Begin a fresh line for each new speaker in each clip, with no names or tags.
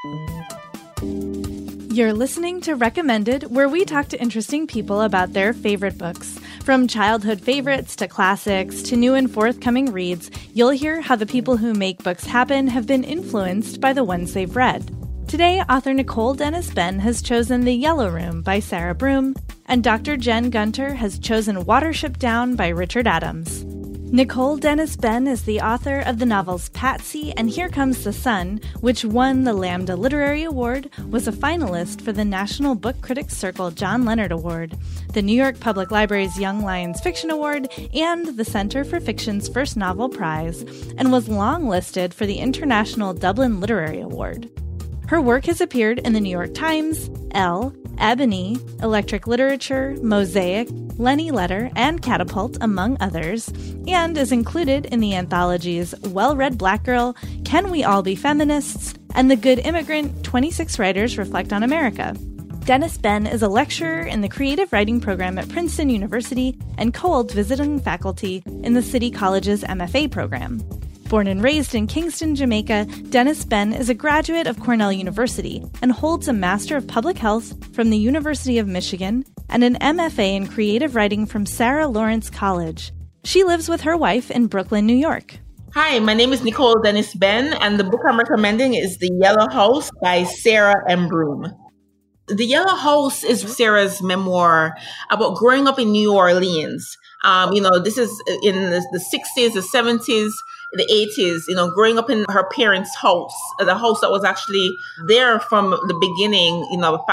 You're listening to Recommended, where we talk to interesting people about their favorite books. From childhood favorites to classics to new and forthcoming reads, you'll hear how the people who make books happen have been influenced by the ones they've read. Today, author Nicole Dennis Benn has chosen The Yellow Room by Sarah Broom, and Dr. Jen Gunter has chosen Watership Down by Richard Adams. Nicole Dennis Benn is the author of the novels Patsy and Here Comes the Sun, which won the Lambda Literary Award, was a finalist for the National Book Critics Circle John Leonard Award, the New York Public Library's Young Lions Fiction Award, and the Center for Fiction's First Novel Prize, and was longlisted for the International Dublin Literary Award. Her work has appeared in the New York Times, Elle, Ebony, Electric Literature, Mosaic, Lenny Letter, and Catapult, among others, and is included in the anthologies Well-Read Black Girl, Can We All Be Feminists, and The Good Immigrant, 26 Writers Reflect on America. Dennis Benn is a lecturer in the creative writing program at Princeton University and co-ed visiting faculty in the City College's MFA program. Born and raised in Kingston, Jamaica, Dennis Benn is a graduate of Cornell University and holds a Master of Public Health from the University of Michigan and an MFA in Creative Writing from Sarah Lawrence College. She lives with her wife in Brooklyn, New York.
Hi, my name is Nicole Dennis Benn, and the book I'm recommending is The Yellow House by Sarah M. Broom. The Yellow House is Sarah's memoir about growing up in New Orleans. This is in the 60s, the 70s, the 80s, growing up in her parents' house, the house that was actually there from the beginning,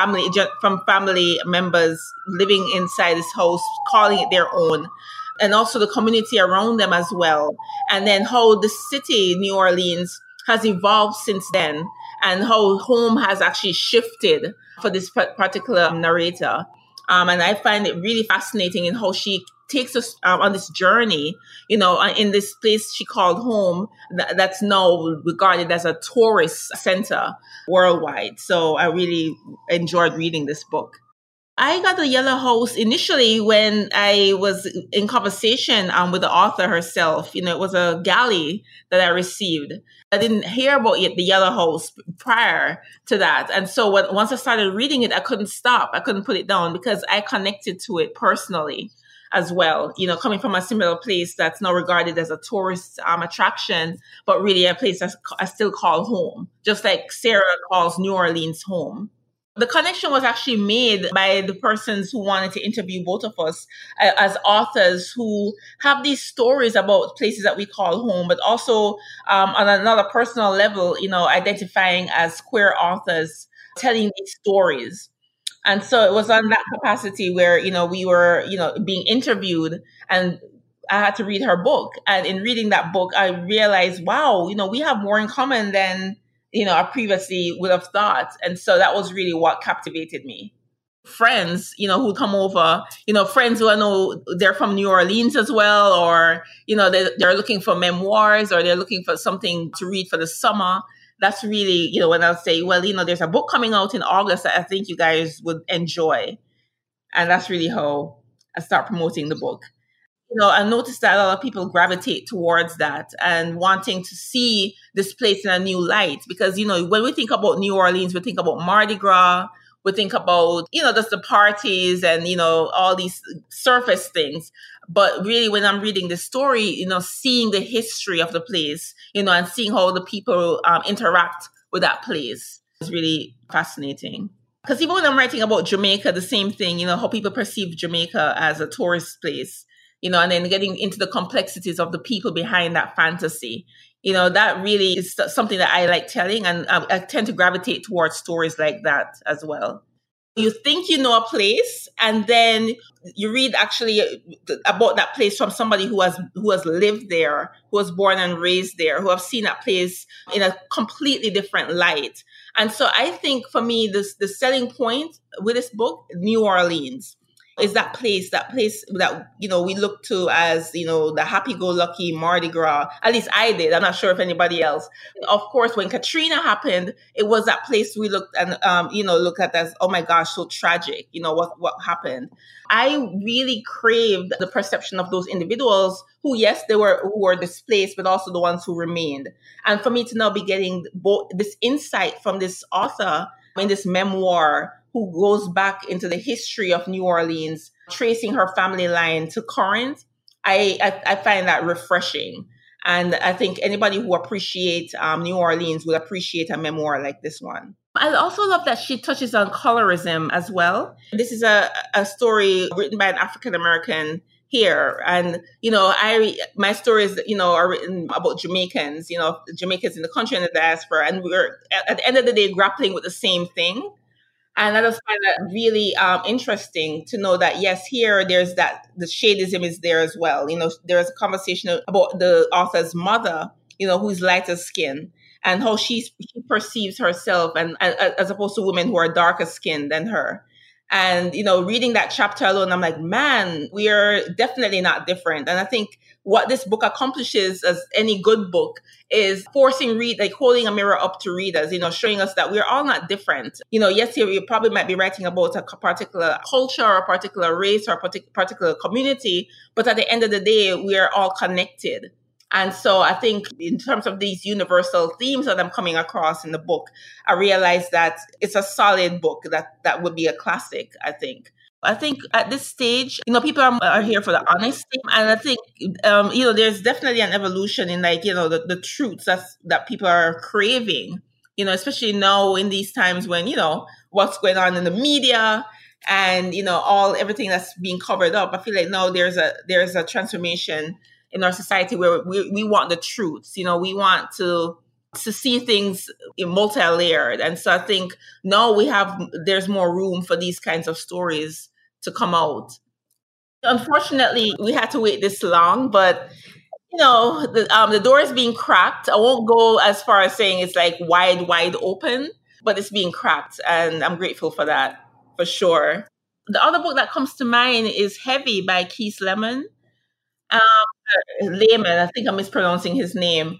family members living inside this house, calling it their own, and also the community around them as well. And then how the city, New Orleans, has evolved since then, and how home has actually shifted for this particular narrator. And I find it really fascinating in how she takes us on this journey, in this place she called home that's now regarded as a tourist center worldwide. So I really enjoyed reading this book. I got The Yellow House initially when I was in conversation with the author herself. It was a galley that I received. I didn't hear about The Yellow House prior to that. And so once I started reading it, I couldn't stop. I couldn't put it down because I connected to it personally as well, coming from a similar place that's now regarded as a tourist attraction, but really a place that I still call home, just like Sarah calls New Orleans home. The connection was actually made by the persons who wanted to interview both of us as authors who have these stories about places that we call home, but also on another personal level, identifying as queer authors telling these stories. And so it was on that capacity where, we were, being interviewed, and I had to read her book. And in reading that book, I realized, wow, we have more in common than, I previously would have thought. And so that was really what captivated me. Friends, who come over, friends who I know they're from New Orleans as well, or, they're looking for memoirs, or they're looking for something to read for the summer. That's really, when I'll say, well, there's a book coming out in August that I think you guys would enjoy. And that's really how I start promoting the book. I noticed that a lot of people gravitate towards that and wanting to see this place in a new light. Because, when we think about New Orleans, we think about Mardi Gras, we think about, just the parties and, all these surface things. But really, when I'm reading the story, seeing the history of the place, and seeing how the people interact with that place is really fascinating. Because even when I'm writing about Jamaica, the same thing, how people perceive Jamaica as a tourist place, and then getting into the complexities of the people behind that fantasy. That really is something that I like telling, and I tend to gravitate towards stories like that as well. You think you know a place, and then you read actually about that place from somebody who has lived there, who was born and raised there, who have seen that place in a completely different light. And so I think for me, the selling point with this book, New Orleans. is that place that, we look to as, the happy-go-lucky Mardi Gras. At least I did. I'm not sure if anybody else. Of course, when Katrina happened, it was that place we looked and, look at as, oh my gosh, so tragic. What happened. I really craved the perception of those individuals who, yes, who were displaced, but also the ones who remained. And for me to now be getting both this insight from this author in this memoir, who goes back into the history of New Orleans, tracing her family line to current, I find that refreshing. And I think anybody who appreciates New Orleans will appreciate a memoir like this one. I also love that she touches on colorism as well. This is a story written by an African-American here. And, my stories, are written about Jamaicans, Jamaicans in the country and the diaspora. And we're at the end of the day grappling with the same thing. And I just find that really interesting to know that, yes, here there's that, the shadism is there as well. There's a conversation about the author's mother, who's lighter skin, and how she perceives herself and as opposed to women who are darker skinned than her. And, reading that chapter alone, I'm like, man, we are definitely not different. And I think what this book accomplishes, as any good book, is forcing holding a mirror up to readers, showing us that we're all not different. Yes, here you probably might be writing about a particular culture or a particular race or a particular community, but at the end of the day, we are all connected. And so I think in terms of these universal themes that I'm coming across in the book, I realized that it's a solid book that would be a classic, I think. I think at this stage, people are here for the honesty. And I think, there's definitely an evolution in the truths that people are craving, especially now in these times when, what's going on in the media and, everything that's being covered up. I feel like now there's a transformation in our society where we want the truths, we want to see things multi-layered. And so I think now there's more room for these kinds of stories to come out. Unfortunately, we had to wait this long, but the door is being cracked. I won't go as far as saying it's like wide open, but it's being cracked. And I'm grateful for that, for sure. The other book that comes to mind is Heavy by Keith Lemon. Layman, I think I'm mispronouncing his name.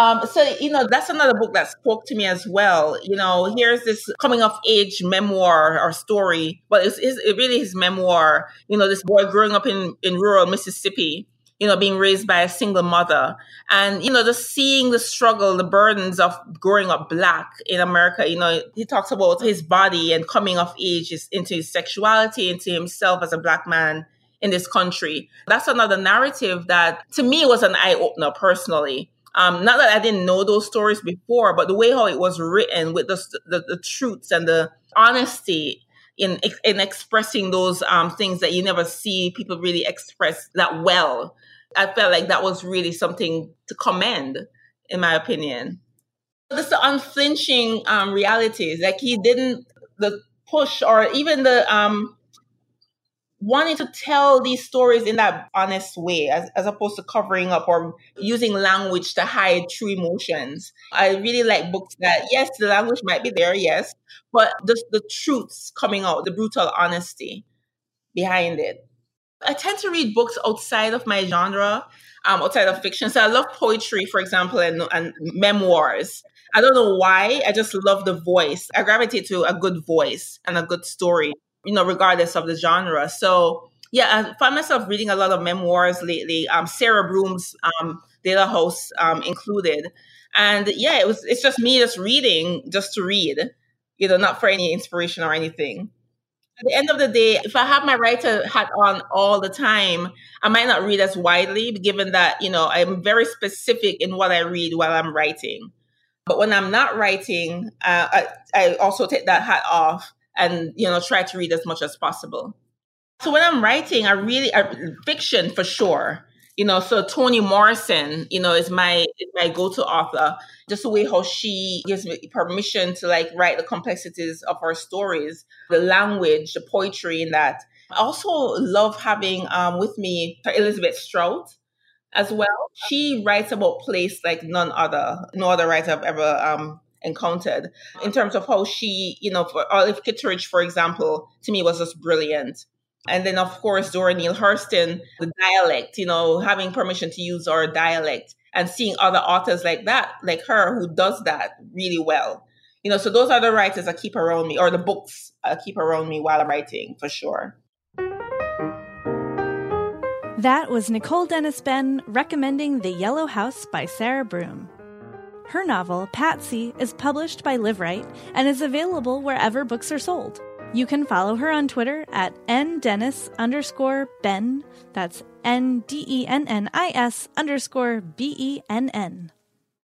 That's another book that spoke to me as well. Here's this coming of age memoir or story, but it's really his memoir. This boy growing up in rural Mississippi, being raised by a single mother, and just seeing the struggle, the burdens of growing up Black in America. He talks about his body and coming of age into his sexuality, into himself as a Black man in this country. That's another narrative that to me was an eye-opener personally. Not that I didn't know those stories before, but the way how it was written with the truths and the honesty in expressing those things that you never see people really express that well. I felt like that was really something to commend, in my opinion. Just the unflinching realities, like he didn't the push or even the wanting to tell these stories in that honest way, as opposed to covering up or using language to hide true emotions. I really like books that, yes, the language might be there, yes, but the truths coming out, the brutal honesty behind it. I tend to read books outside of my genre, outside of fiction. So I love poetry, for example, and memoirs. I don't know why. I just love the voice. I gravitate to a good voice and a good story, regardless of the genre. So yeah, I find myself reading a lot of memoirs lately. Sarah Broom's De La House included. And yeah, it's just me just reading, just to read, not for any inspiration or anything. At the end of the day, if I have my writer hat on all the time, I might not read as widely, given that, I'm very specific in what I read while I'm writing. But when I'm not writing, I also take that hat off and, try to read as much as possible. So when I'm writing, fiction for sure. So Toni Morrison, is my go-to author. Just the way how she gives me permission to write the complexities of her stories, the language, the poetry in that. I also love having with me Elizabeth Strout as well. She writes about place like no other writer I've ever encountered, in terms of how she, for Olive Kitteridge, for example, to me was just brilliant. And then, of course, Dora Neale Hurston, the dialect, having permission to use our dialect and seeing other authors like that, like her, who does that really well. So those are the writers I keep around me, or the books I keep around me while I'm writing, for sure.
That was Nicole Dennis Benn recommending The Yellow House by Sarah Broom. Her novel, Patsy, is published by Liveright and is available wherever books are sold. You can follow her on Twitter at ndennis_benn. That's NDENNIS_BENN.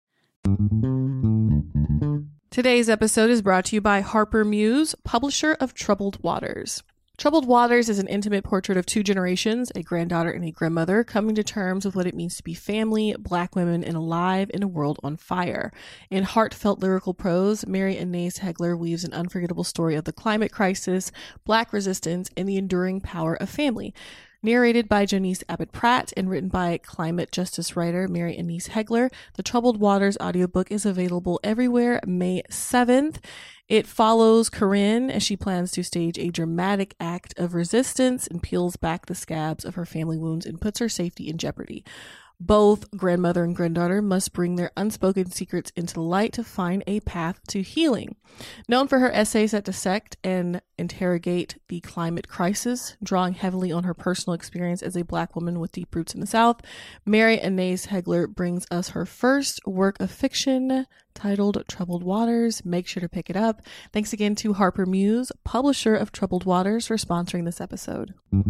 Today's episode is brought to you by Harper Muse, publisher of Troubled Waters. Troubled Waters is an intimate portrait of two generations, a granddaughter and a grandmother, coming to terms with what it means to be family, Black women, and alive in a world on fire. In heartfelt lyrical prose, Mary Annaïse Heglar weaves an unforgettable story of the climate crisis, Black resistance, and the enduring power of family. Narrated by Janice Abbott Pratt and written by climate justice writer Mary Annaïse Heglar, the Troubled Waters audiobook is available everywhere May 7th. It follows Corinne as she plans to stage a dramatic act of resistance and peels back the scabs of her family wounds and puts her safety in jeopardy. Both grandmother and granddaughter must bring their unspoken secrets into the light to find a path to healing. Known for her essays that dissect and interrogate the climate crisis, drawing heavily on her personal experience as a Black woman with deep roots in the South, Mary Annaïse Heglar brings us her first work of fiction titled Troubled Waters. Make sure to pick it up. Thanks again to Harper Muse, publisher of Troubled Waters, for sponsoring this episode.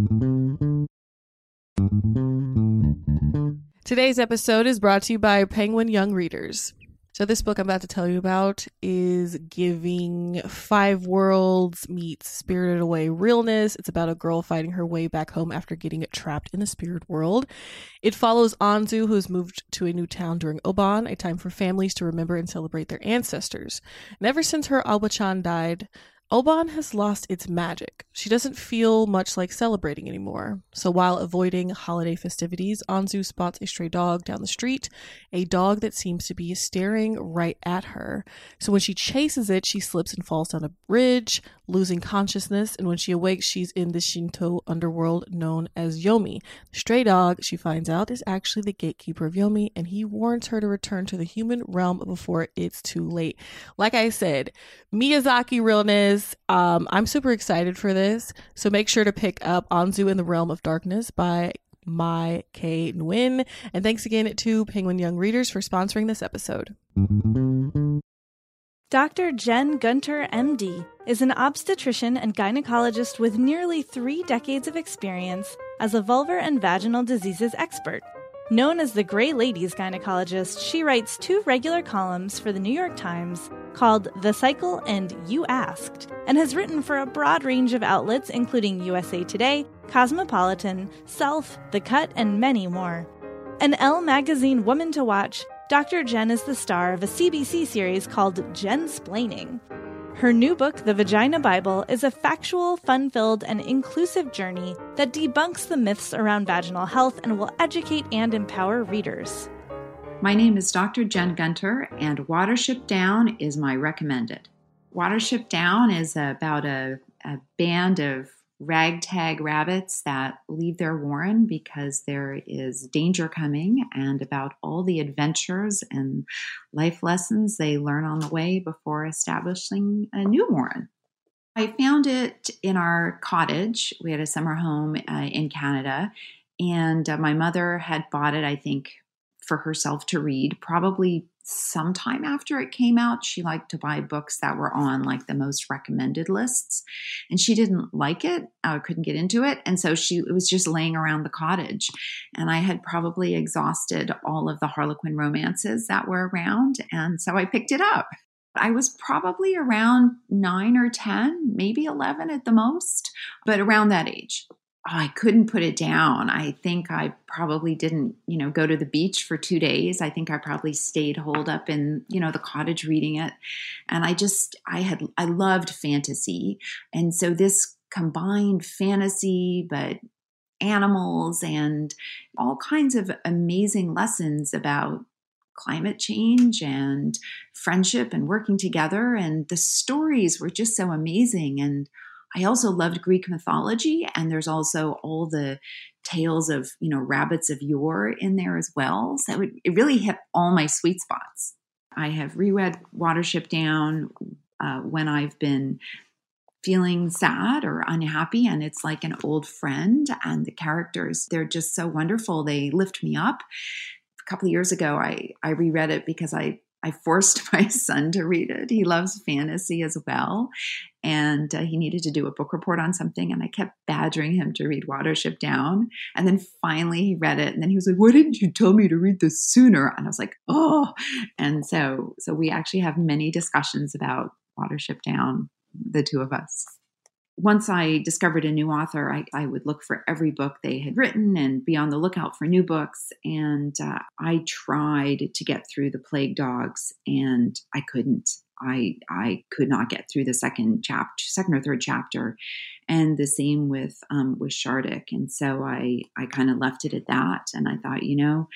Today's episode is brought to you by Penguin Young Readers. So this book I'm about to tell you about is giving Five Worlds meets Spirited Away realness. It's about a girl fighting her way back home after getting trapped in the spirit world. It follows Anzu, who has moved to a new town during Oban, a time for families to remember and celebrate their ancestors. And ever since her Aoba-chan died, Oban has lost its magic. She doesn't feel much like celebrating anymore. So while avoiding holiday festivities, Anzu spots a stray dog down the street, a dog that seems to be staring right at her. So when she chases it, she slips and falls down a bridge, losing consciousness, and when she awakes, she's in the Shinto underworld known as Yomi. The stray dog, she finds out, is actually the gatekeeper of Yomi, and he warns her to return to the human realm before it's too late. Like I said, Miyazaki realness. I'm super excited for this, so make sure to pick up Anzu in the Realm of Darkness by Mai K. Nguyen. And thanks again to Penguin Young Readers for sponsoring this episode.
Dr. Jen Gunter, MD, is an obstetrician and gynecologist with nearly 3 decades of experience as a vulvar and vaginal diseases expert. Known as the Gray Ladies gynecologist, she writes 2 regular columns for the New York Times called The Cycle and You Asked, and has written for a broad range of outlets including USA Today, Cosmopolitan, Self, The Cut, and many more. An Elle magazine woman to watch, Dr. Jen is the star of a CBC series called Jensplaining. Her new book, The Vagina Bible, is a factual, fun-filled, and inclusive journey that debunks the myths around vaginal health and will educate and empower readers.
My name is Dr. Jen Gunter, and Watership Down is my recommended. Watership Down is about a band of ragtag rabbits that leave their warren because there is danger coming, and about all the adventures and life lessons they learn on the way before establishing a new warren. I found it in our cottage. We had a summer home in Canada, and my mother had bought it, I think, for herself to read, probably sometime after it came out. She liked to buy books that were on like the most recommended lists, and she didn't like it. I couldn't get into it. And so it was just laying around the cottage, and I had probably exhausted all of the Harlequin romances that were around. And so I picked it up. I was probably around 9 or 10, maybe 11 at the most, but around that age. I couldn't put it down. I think I probably didn't, go to the beach for 2 days. I think I probably stayed holed up in, the cottage reading it. And I loved fantasy. And so this combined fantasy, but animals and all kinds of amazing lessons about climate change and friendship and working together. And the stories were just so amazing. And I also loved Greek mythology, and there's also all the tales of, rabbits of yore in there as well. So it really hit all my sweet spots. I have reread Watership Down when I've been feeling sad or unhappy, and it's like an old friend, and the characters, they're just so wonderful. They lift me up. A couple of years ago, I reread it because I forced my son to read it. He loves fantasy as well. And he needed to do a book report on something. And I kept badgering him to read Watership Down. And then finally he read it. And then he was like, why didn't you tell me to read this sooner? And I was like, oh. And so we actually have many discussions about Watership Down, the two of us. Once I discovered a new author, I would look for every book they had written and be on the lookout for new books. And I tried to get through The Plague Dogs, and I couldn't. I could not get through the second or third chapter, and the same with Shardik. And so I kind of left it at that. And I thought,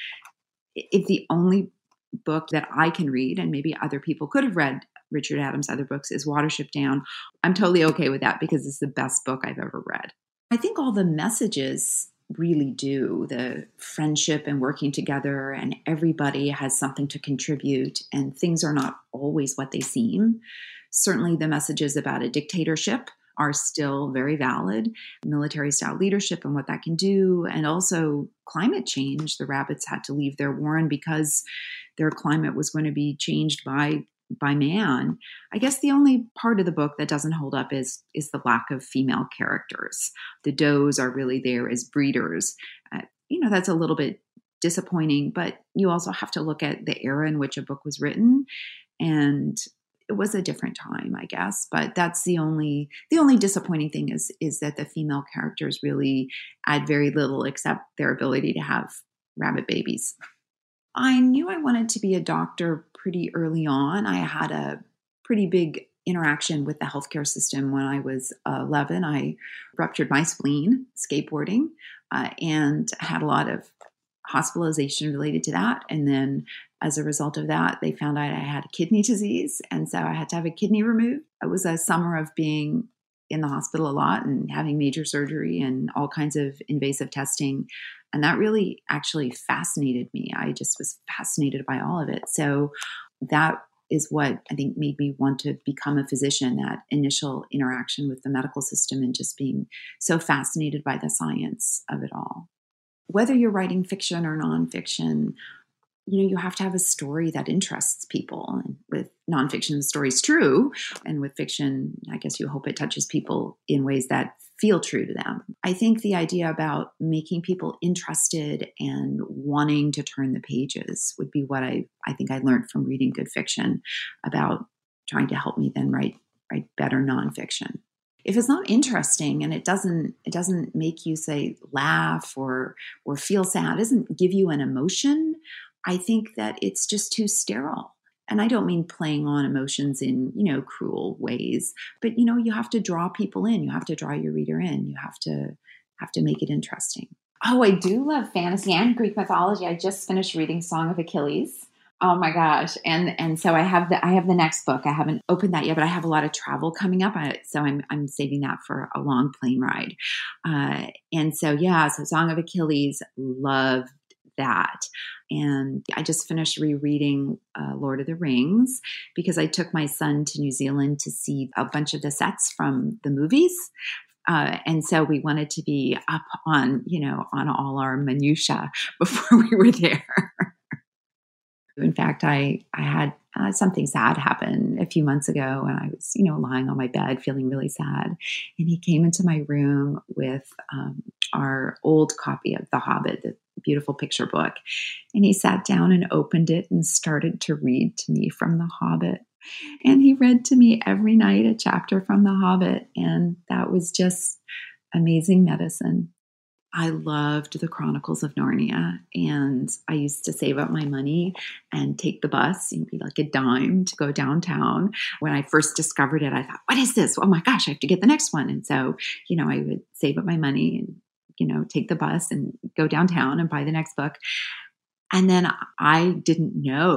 if the only book that I can read, and maybe other people could have read Richard Adams' other books, is Watership Down, I'm totally okay with that because it's the best book I've ever read. I think all the messages really do, the friendship and working together, and everybody has something to contribute, and things are not always what they seem. Certainly the messages about a dictatorship are still very valid, military-style leadership and what that can do, and also climate change. The rabbits had to leave their warren because their climate was going to be changed by man. I guess the only part of the book that doesn't hold up is the lack of female characters. The does are really there as breeders. That's a little bit disappointing, but you also have to look at the era in which a book was written, and it was a different time, I guess. But that's the only disappointing thing is that the female characters really add very little except their ability to have rabbit babies. I knew I wanted to be a doctor pretty early on. I had a pretty big interaction with the healthcare system when I was 11. I ruptured my spleen skateboarding and had a lot of hospitalization related to that. And then as a result of that, they found out I had a kidney disease. And so I had to have a kidney removed. It was a summer of being in the hospital a lot and having major surgery and all kinds of invasive testing. And that really actually fascinated me. I just was fascinated by all of it. So that is what I think made me want to become a physician, that initial interaction with the medical system and just being so fascinated by the science of it all. Whether you're writing fiction or nonfiction, you have to have a story that interests people. And with nonfiction, the story's true. And with fiction, I guess you hope it touches people in ways that feel true to them. I think the idea about making people interested and wanting to turn the pages would be what I think I learned from reading good fiction about trying to help me then write better nonfiction. If it's not interesting and it doesn't make you, say, laugh or feel sad, doesn't give you an emotion, I think that it's just too sterile. And I don't mean playing on emotions in, cruel ways, but, you have to draw people in. You have to draw your reader in. You have to make it interesting. Oh, I do love fantasy and Greek mythology. I just finished reading Song of Achilles. Oh my gosh. And so I have the next book. I haven't opened that yet, but I have a lot of travel coming up. So I'm saving that for a long plane ride. So Song of Achilles, loved that. And I just finished rereading Lord of the Rings because I took my son to New Zealand to see a bunch of the sets from the movies. And so we wanted to be up on all our minutiae before we were there. In fact, I had something sad happen a few months ago, and I was, lying on my bed feeling really sad. And he came into my room with our old copy of The Hobbit, the beautiful picture book. And he sat down and opened it and started to read to me from The Hobbit. And he read to me every night a chapter from The Hobbit. And that was just amazing medicine. I loved the Chronicles of Narnia, and I used to save up my money and take the bus. It'd be like a dime to go downtown. When I first discovered it, I thought, what is this? Oh my gosh, I have to get the next one. And so, I would save up my money and, take the bus and go downtown and buy the next book. And then I didn't know that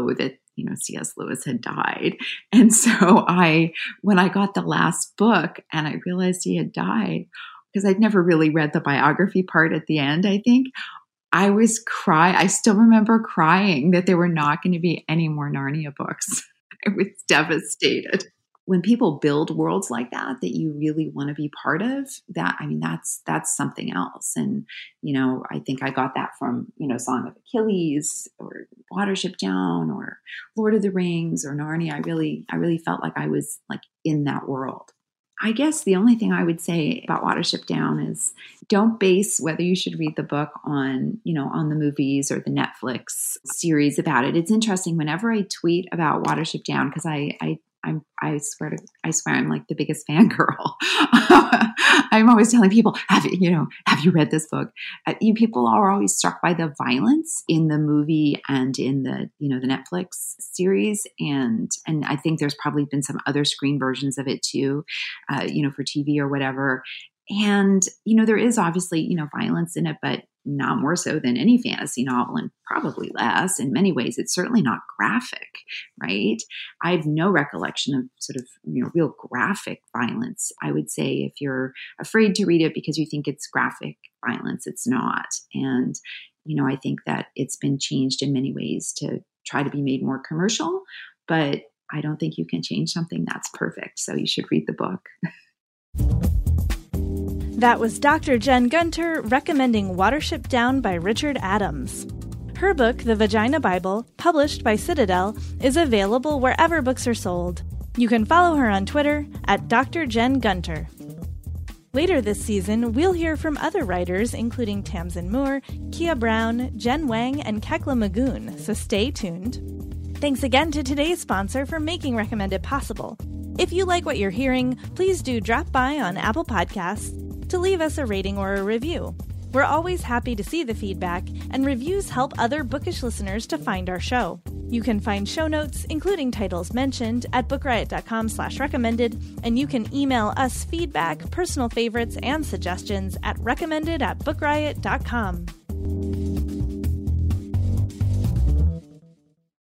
C.S. Lewis had died. And so when I got the last book and I realized he had died, because I'd never really read the biography part at the end, I think, I still remember crying that there were not going to be any more Narnia books. I was devastated. When people build worlds like that you really want to be part of, that's something else. And, I think I got that from, Song of Achilles or Watership Down or Lord of the Rings or Narnia. I really felt like I was like in that world. I guess the only thing I would say about Watership Down is don't base whether you should read the book on, on the movies or the Netflix series about it. It's interesting whenever I tweet about Watership Down, because I swear I'm like the biggest fangirl. I'm always telling people, have you read this book? People are always struck by the violence in the movie and in the Netflix series. And I think there's probably been some other screen versions of it too, for TV or whatever. And, there is obviously, violence in it, but not more so than any fantasy novel and probably less. In many ways, it's certainly not graphic, right? I have no recollection of sort of, real graphic violence. I would say if you're afraid to read it because you think it's graphic violence, it's not. And, I think that it's been changed in many ways to try to be made more commercial, but I don't think you can change something that's perfect. So you should read the book.
That was Dr. Jen Gunter recommending Watership Down by Richard Adams. Her book, The Vagina Bible, published by Citadel, is available wherever books are sold. You can follow her on Twitter at Dr. Jen Gunter. Later this season, we'll hear from other writers including Tamsin Moore, Kia Brown, Jen Wang, and Kekla Magoon, so stay tuned. Thanks again to today's sponsor for making Recommended possible. If you like what you're hearing, please do drop by on Apple Podcasts to leave us a rating or a review. We're always happy to see the feedback, and reviews help other bookish listeners to find our show. You can find show notes, including titles mentioned, at bookriot.com/recommended, and you can email us feedback, personal favorites, and suggestions at recommended@bookriot.com.